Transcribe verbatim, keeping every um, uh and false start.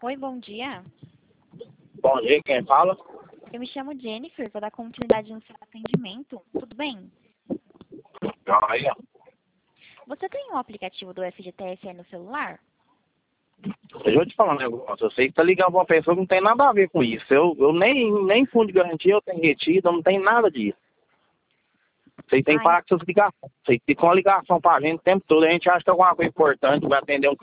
Oi, bom dia. Bom dia, quem fala? Eu me chamo Jennifer, vou dar continuidade no seu atendimento. Tudo bem? Joia. Você tem um aplicativo do F G T S aí no celular? Deixa eu te falar um negócio. Eu sei que tá ligando pra uma pessoa que não tem nada a ver com isso. Eu, eu nem, nem fundo de garantia eu tenho retido, eu não tenho nada disso. Vocês têm que Ai, parar com essas ligações. Vocês ficam uma ligação pra gente o tempo todo. A gente acha que é alguma coisa importante, vai atender um